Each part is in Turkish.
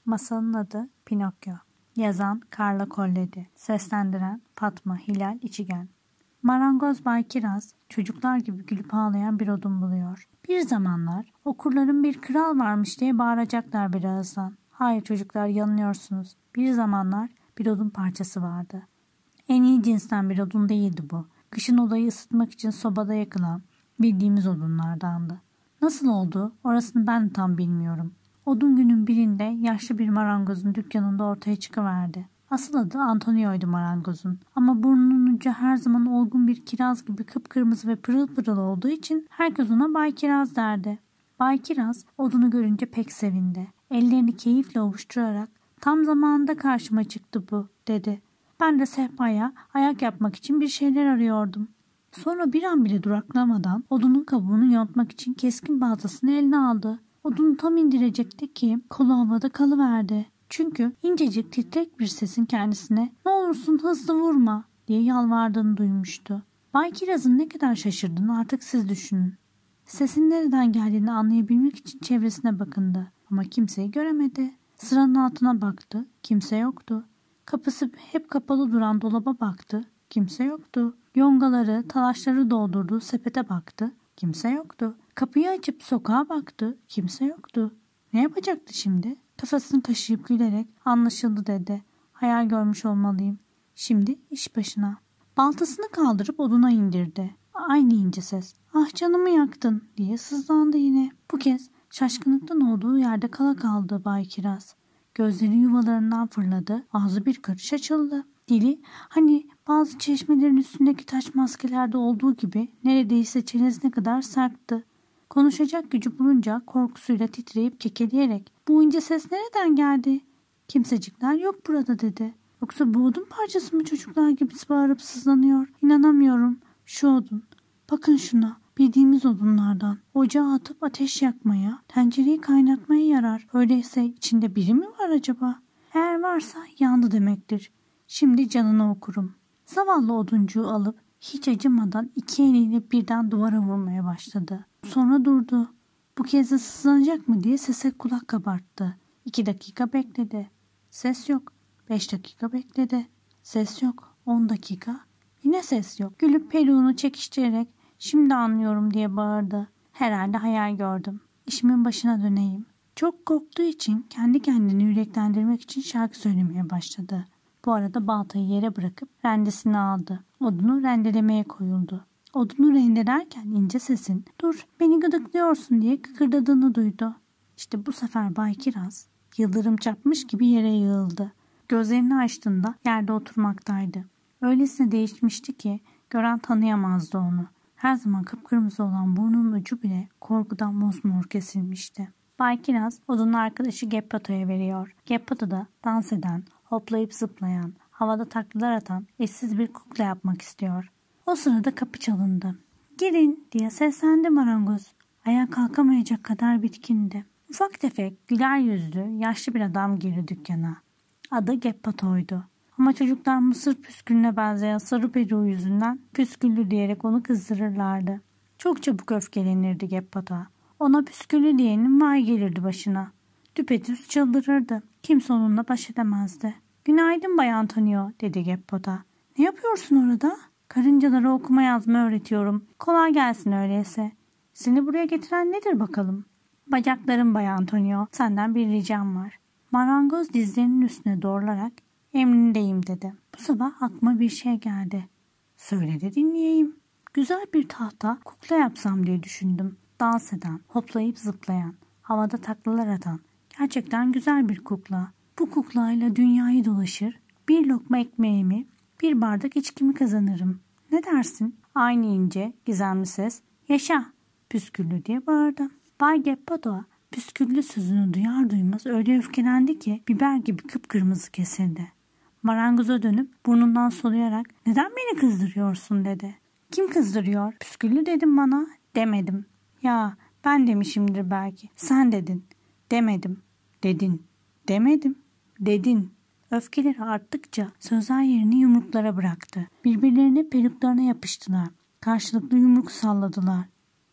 Masalın adı Pinokyo. Yazan Carla Collodi. Seslendiren Fatma Hilal İçigen. Marangoz Bay Kiraz çocuklar gibi gülüp ağlayan bir odun buluyor. Bir zamanlar okurların bir kral varmış diye bağıracaklar bir ağızdan. Hayır çocuklar, yanılıyorsunuz. Bir zamanlar bir odun parçası vardı. En iyi cinsten bir odun değildi bu. Kışın odayı ısıtmak için sobada yakılan bildiğimiz odunlardandı. Nasıl oldu orasını ben tam bilmiyorum. Odun günün birinde yaşlı bir marangozun dükkanında ortaya çıkıverdi. Asıl adı Antonio'ydu marangozun. Ama burnunun ucu her zaman olgun bir kiraz gibi kıpkırmızı ve pırıl pırıl olduğu için herkes ona Bay Kiraz derdi. Bay Kiraz odunu görünce pek sevindi. Ellerini keyifle ovuşturarak "Tam zamanında karşıma çıktı bu," dedi. "Ben de sehpaya ayak yapmak için bir şeyler arıyordum." Sonra bir an bile duraklamadan odunun kabuğunu yontmak için keskin baltasını eline aldı. Odunu tam indirecekti ki kolu havada kalıverdi. Çünkü incecik titrek bir sesin kendisine "Ne olursun hızlı vurma," diye yalvardığını duymuştu. Bay Kiraz'ın ne kadar şaşırdığını artık siz düşünün. Sesin nereden geldiğini anlayabilmek için çevresine bakındı. Ama kimseyi göremedi. Sıranın altına baktı. Kimse yoktu. Kapısı hep kapalı duran dolaba baktı. Kimse yoktu. Yongaları, talaşları doldurduğu sepete baktı. Kimse yoktu. Kapıyı açıp sokağa baktı. Kimse yoktu. Ne yapacaktı şimdi? Kafasını kaşıyıp gülerek "Anlaşıldı," dedi. "Hayal görmüş olmalıyım. Şimdi iş başına." Baltasını kaldırıp oduna indirdi. Aynı ince ses. "Ah canımı yaktın," diye sızlandı yine. Bu kez şaşkınlıktan olduğu yerde kala kaldı Bay Kiraz. Gözleri yuvalarından fırladı. Ağzı bir karış açıldı. Dili hani bazı çeşmelerin üstündeki taş maskelerde olduğu gibi neredeyse çenesine kadar sarktı. Konuşacak gücü bulunca korkusuyla titreyip kekeleyerek "Bu ince ses nereden geldi?" "Kimsecikler yok burada," dedi. "Yoksa bu odun parçası mı çocuklar gibi bağırıp sızlanıyor? İnanamıyorum. Şu odun. Bakın şuna. Bildiğimiz odunlardan. Ocağa atıp ateş yakmaya, tencereyi kaynatmaya yarar. Öyleyse içinde biri mi var acaba? Eğer varsa yandı demektir. Şimdi canını okurum." Zavallı oduncuğu alıp hiç acımadan iki eliyle birden duvara vurmaya başladı. Sonra durdu. Bu kez de sızlanacak mı diye sese kulak kabarttı. 2 dakika bekledi. Ses yok. 5 dakika bekledi. Ses yok. 10 dakika. Yine ses yok. Gülüp peluğunu çekiştirerek "Şimdi anlıyorum," diye bağırdı. "Herhalde hayal gördüm. İşimin başına döneyim." Çok korktuğu için kendi kendini yüreklendirmek için şarkı söylemeye başladı. Bu arada baltayı yere bırakıp rendesini aldı. Odunu rendelemeye koyuldu. Odunu rendelerken ince sesin "Dur, beni gıdıklıyorsun," diye kıkırdadığını duydu. İşte bu sefer Bay Kiraz yıldırım çarpmış gibi yere yığıldı. Gözlerini açtığında yerde oturmaktaydı. Öylesine değişmişti ki gören tanıyamazdı onu. Her zaman kıpkırmızı olan burnunun ucu bile korkudan mosmor kesilmişti. Bay Kiraz odunun arkadaşı Geppetto'ya veriyor. Geppetto da dans eden, hoplayıp zıplayan, havada taklalar atan eşsiz bir kukla yapmak istiyor. O sırada kapı çalındı. "Girin," diye seslendi marangoz. Ayağa kalkamayacak kadar bitkindi. Ufak tefek, güler yüzlü, yaşlı bir adam girdi dükkana. Adı Geppetto'ydu. Ama çocuklar mısır püskülüne benzeyen sarı peruğu yüzünden püsküllü diyerek onu kızdırırlardı. Çok çabuk öfkelenirdi Geppetto. Ona püsküllü diyenin vay gelirdi başına. Düpedüz çıldırırdı. Kimse onunla baş edemezdi. "Günaydın Bay Antonio," dedi Geppetto. "Ne yapıyorsun orada?" "Karıncalara okuma yazma öğretiyorum. Kolay gelsin öyleyse." "Seni buraya getiren nedir bakalım?" "Bacaklarım Bay Antonio. Senden bir ricam var." Marangoz dizlerinin üstüne doğrularak "Emrindeyim," dedi. Bu sabah aklıma bir şey geldi. "Söyle de dinleyeyim." "Güzel bir tahta kukla yapsam diye düşündüm. Dans eden, hoplayıp zıplayan, havada taklalar atan, gerçekten güzel bir kukla. Bu kuklayla dünyayı dolaşır, bir lokma ekmeğimi, bir bardak içkimi kazanırım. Ne dersin?" Aynı ince, gizemli ses "Yaşa püsküllü," diye bağırdı. Bay Geppetto püsküllü sözünü duyar duymaz öyle öfkelendi ki biber gibi kıpkırmızı kesildi. Marangoza dönüp burnundan soluyarak "Neden beni kızdırıyorsun?" dedi. "Kim kızdırıyor? Püsküllü dedim bana." "Demedim." "Ya ben demişimdir belki." "Sen dedin." "Demedim." "Dedin." "Demedim." "Dedin." Öfkeleri arttıkça sözler yerini yumruklara bıraktı. Birbirlerine peruklarına yapıştılar. Karşılıklı yumruk salladılar.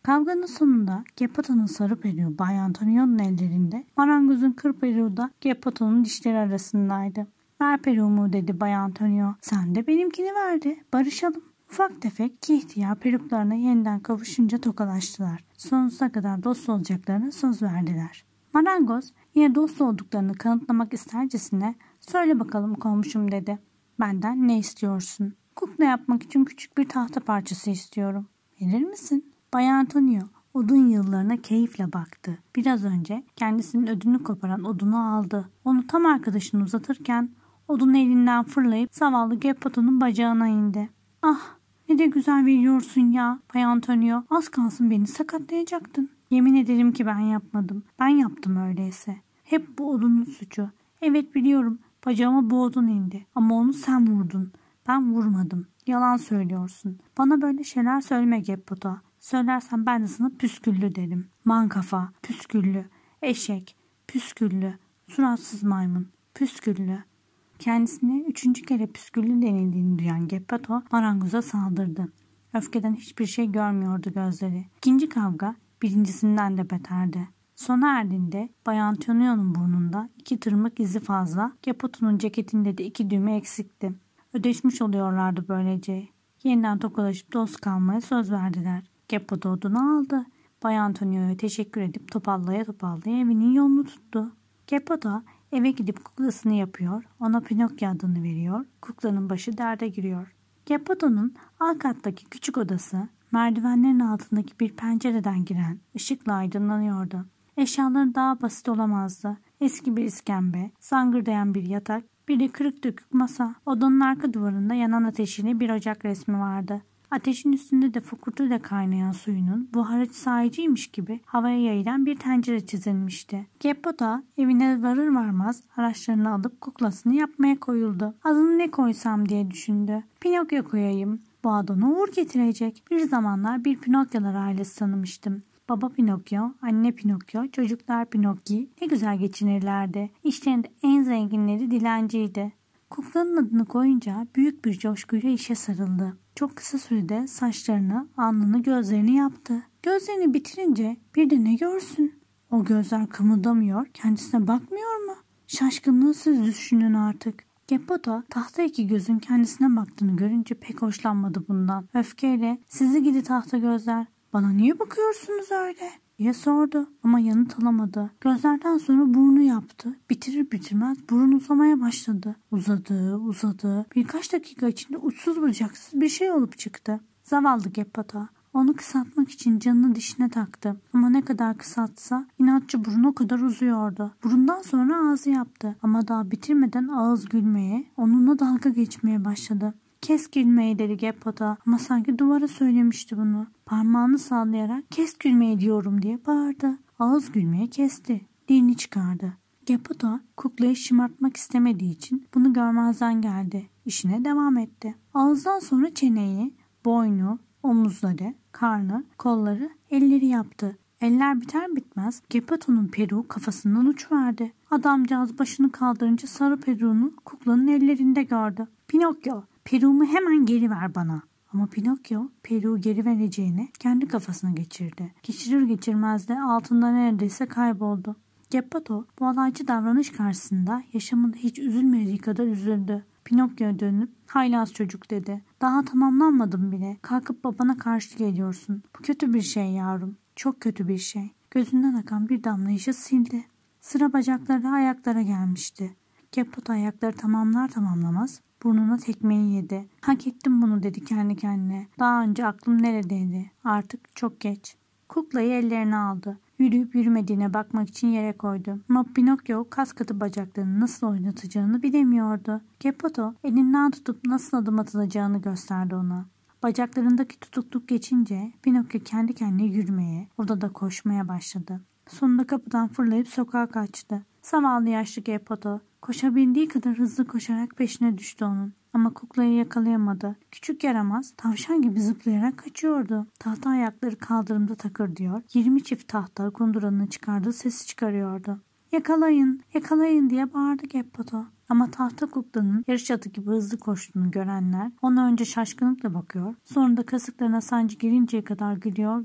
Kavganın sonunda Geppetto'nun sarı peruğu Bay Antonio'nun ellerinde, marangozun kır peruğu da Geppetto'nun dişleri arasındaydı. "Ver peruğumu," dedi Bay Antonio. "Sen de benimkini verdi. Barışalım." Ufak tefek iki ihtiyar peruklarına yeniden kavuşunca tokalaştılar. Sonsuza kadar dost olacaklarına söz verdiler. Marangoz yine dost olduklarını kanıtlamak istercesine "Söyle bakalım komşum," dedi. "Benden ne istiyorsun?" "Kukla yapmak için küçük bir tahta parçası istiyorum." "Verir misin?" Bay Antonio odun yığınlarına keyifle baktı. Biraz önce kendisinin ödünü koparan odunu aldı. Onu tam arkadaşını uzatırken odun elinden fırlayıp zavallı Geppetto'nun bacağına indi. "Ah, ne de güzel veriyorsun ya Bay Antonio. Az kalsın beni sakatlayacaktın." "Yemin ederim ki ben yapmadım. Ben yaptım öyleyse. Hep bu odunun suçu. Evet biliyorum, bacağıma bu odun indi. Ama onu sen vurdun. Ben vurmadım. Yalan söylüyorsun. Bana böyle şeyler söyleme Geppetto. Söylersen ben de sana püsküllü derim. Mankafa, püsküllü, eşek, püsküllü, suratsız maymun, püsküllü." Kendisine 3. kere püsküllü denildiğini duyan Geppetto marangoza saldırdı. Öfkeden hiçbir şey görmüyordu gözleri. İkinci kavga birincisinden de beterdi. Sona erdiğinde Bay Antonio'nun burnunda 2 tırmık izi fazla, Geppetto'nun ceketinde de 2 düğme eksikti. Ödeşmiş oluyorlardı böylece. Yeniden tokalaşıp dost kalmaya söz verdiler. Geppetto odunu aldı. Bay Antonio'ya teşekkür edip topallaya evinin yolunu tuttu. Geppetto eve gidip kuklasını yapıyor, ona Pinokyo adını veriyor, kuklanın başı derde giriyor. Geppetto'nun alt kattaki küçük odası merdivenlerin altındaki bir pencereden giren ışıkla aydınlanıyordu. Eşyaları daha basit olamazdı. Eski bir iskembe, zangırdayan bir yatak, bir de kırık dökük masa. Odanın arka duvarında yanan ateşini bir ocak resmi vardı. Ateşin üstünde de fokurtuyla kaynayan suyunun buharı sayıcıymış gibi havaya yayılan bir tencere çizilmişti. Geppetto evine varır varmaz araçlarını alıp kuklasını yapmaya koyuldu. Adını ne koysam diye düşündü. "Pinokyo koyayım. Bu adına uğur getirecek." Bir zamanlar bir Pinokyolar ailesi tanımıştım. Baba Pinokyo, anne Pinokyo, çocuklar Pinokki ne güzel geçinirlerdi. İşlerinde en zenginleri dilenciydi. Kuklanın adını koyunca büyük bir coşkuyla işe sarıldı. Çok kısa sürede saçlarını, alnını, gözlerini yaptı. Gözlerini bitirince bir de ne görsün? O gözler kımıldamıyor, kendisine bakmıyor mu? Şaşkınlığı siz düşünün artık. Geppetto tahta 2 gözün kendisine baktığını görünce pek hoşlanmadı bundan. Öfkeyle "Sizi gidi tahta gözler, bana niye bakıyorsunuz öyle?" diye sordu ama yanıt alamadı. Gözlerden sonra burnu yaptı. Bitirir bitirmez burun uzamaya başladı. Uzadı. Birkaç dakika içinde uçsuz bucaksız bir şey olup çıktı. Zavallı Geppetto onu kısaltmak için canını dişine taktı. Ama ne kadar kısaltsa inatçı burun o kadar uzuyordu. Burundan sonra ağzı yaptı. Ama daha bitirmeden ağız gülmeye, onunla dalga geçmeye başladı. "Kes gülmeyi," dedi Geppetto ama sanki duvara söylemişti bunu. Parmağını sallayarak "Kes gülmeyi diyorum," diye bağırdı. Ağız gülmeyi kesti. Dilini çıkardı. Geppetto kuklayı şımartmak istemediği için bunu görmezden geldi. İşine devam etti. Ağızdan sonra çeneyi, boynu, omuzları, karnı, kolları, elleri yaptı. Eller biter bitmez Geppetto'nun peruğu kafasından uçuverdi. Adamcağız başını kaldırınca sarı peruğunu kuklanın ellerinde gördü. "Pinokyo, peruğumu hemen geri ver bana." Ama Pinokyo peruğu geri vereceğini kendi kafasına geçirdi. Geçirir geçirmez de altında neredeyse kayboldu. Geppetto bu alaycı davranış karşısında yaşamında hiç üzülmediği kadar üzüldü. Pinokyo'ya dönüp "Haylaz çocuk," dedi. "Daha tamamlanmadım bile. Kalkıp babana karşı geliyorsun. Bu kötü bir şey yavrum. Çok kötü bir şey." Gözünden akan bir damla yaşı sildi. Sıra bacaklara, ayaklara gelmişti. Geppetto ayakları tamamlamaz burnuna tekmeyi yedi. "Hak ettim bunu," dedi kendi kendine. "Daha önce aklım neredeydi? Artık çok geç." Kuklayı ellerine aldı. Yürüyüp yürümediğine bakmak için yere koydu. Ama Pinokyo kas katı bacaklarını nasıl oynatacağını bilemiyordu. Geppetto elinden tutup nasıl adım atılacağını gösterdi ona. Bacaklarındaki tutukluk geçince Pinokyo kendi kendine yürümeye, odada koşmaya başladı. Sonunda kapıdan fırlayıp sokağa kaçtı. Zavallı yaşlı Geppetto koşabildiği kadar hızlı koşarak peşine düştü onun. Ama kuklayı yakalayamadı. Küçük yaramaz tavşan gibi zıplayarak kaçıyordu. Tahta ayakları kaldırımda takır diyor. 20 çift tahta kunduranın çıkardığı sesi çıkarıyordu. Yakalayın, yakalayın diye bağırdı Geppoto. Ama tahta kuklanın yarış atı gibi hızlı koştuğunu görenler ona önce şaşkınlıkla bakıyor, sonra da kasıklarına sancı gelinceye kadar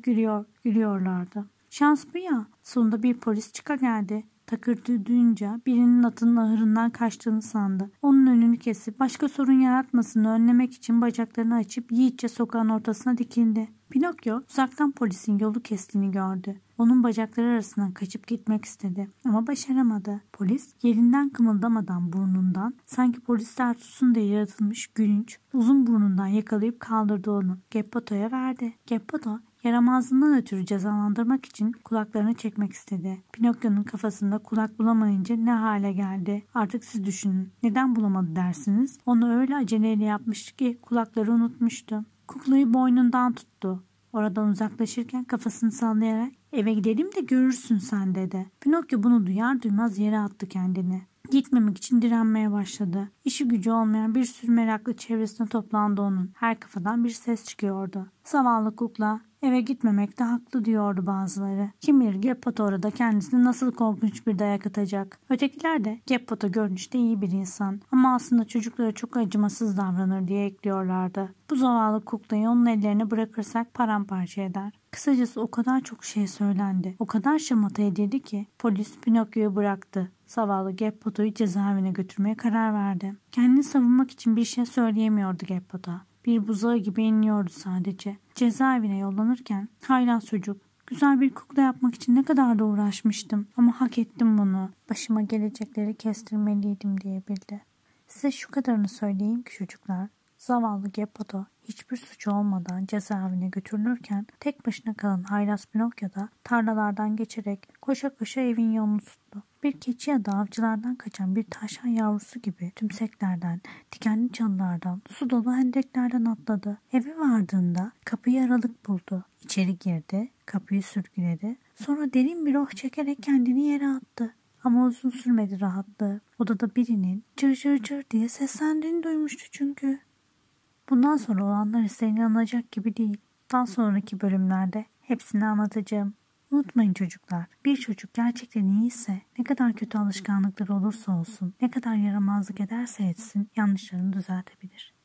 gülüyorlardı. Şans bu ya. Sonunda bir polis çıka geldi. Takırtı duyunca birinin atının ahırından kaçtığını sandı. Onun önünü kesip başka sorun yaratmasını önlemek için bacaklarını açıp yiğitçe sokağın ortasına dikildi. Pinokyo uzaktan polisin yolu kestiğini gördü. Onun bacakları arasından kaçıp gitmek istedi ama başaramadı. Polis yerinden kımıldamadan burnundan, sanki polisler tutsun diye yaratılmış gülünç uzun burnundan yakalayıp kaldırdı onu. Geppoto'ya verdi. Geppoto yaramazlığından ötürü cezalandırmak için kulaklarını çekmek istedi. Pinokyo'nun kafasında kulak bulamayınca ne hale geldi? Artık siz düşünün. Neden bulamadı dersiniz? Onu öyle aceleyle yapmıştı ki kulakları unutmuştu. Kuklayı boynundan tuttu. Oradan uzaklaşırken kafasını sallayarak eve gidelim de görürsün sen dedi. Pinokyo bunu duyar duymaz yere attı kendini. Gitmemek için direnmeye başladı. İşi gücü olmayan bir sürü meraklı çevresine toplandı onun. Her kafadan bir ses çıkıyordu. Zavallı kukla eve gitmemekte haklı diyordu bazıları. Kim bilir Geppoto orada kendisine nasıl korkunç bir dayak atacak. Ötekiler de Geppoto görünüşte iyi bir insan ama aslında çocuklara çok acımasız davranır diye ekliyorlardı. Bu zavallı kuklayı onun ellerine bırakırsak paramparça eder. Kısacası o kadar çok şey söylendi. O kadar şamata edildi ki polis Pinokyo'yu bıraktı. Zavallı Geppoto'yu cezaevine götürmeye karar verdi. Kendini savunmak için bir şey söyleyemiyordu Geppoto. Bir buzağı gibi inliyordu sadece. Cezaevine yollanırken haylaz çocuk, güzel bir kukla yapmak için ne kadar da uğraşmıştım ama hak ettim bunu. Başıma gelecekleri kestirmeliydim diyebildi. Size şu kadarını söyleyeyim ki çocuklar, zavallı Geppoto hiçbir suçu olmadan cezaevine götürülürken tek başına kalan haylaz Pinokyo da tarlalardan geçerek koşa koşa evin yolunu tuttu. Bir keçi ya da avcılardan kaçan bir tavşan yavrusu gibi tümseklerden, dikenli çalılardan, su dolu hendeklerden atladı. Eve vardığında kapıyı aralık buldu. İçeri girdi, kapıyı sürgüledi. Sonra derin bir oh çekerek kendini yere attı. Ama uzun sürmedi rahatlığı. Odada birinin cır cır cır diye seslendiğini duymuştu çünkü. Bundan sonra olanlar ise inanılacak gibi değil. Daha sonraki bölümlerde hepsini anlatacağım. Unutmayın çocuklar, bir çocuk gerçekten iyiyse, ne kadar kötü alışkanlıkları olursa olsun, ne kadar yaramazlık ederse etsin, yanlışlarını düzeltebilir.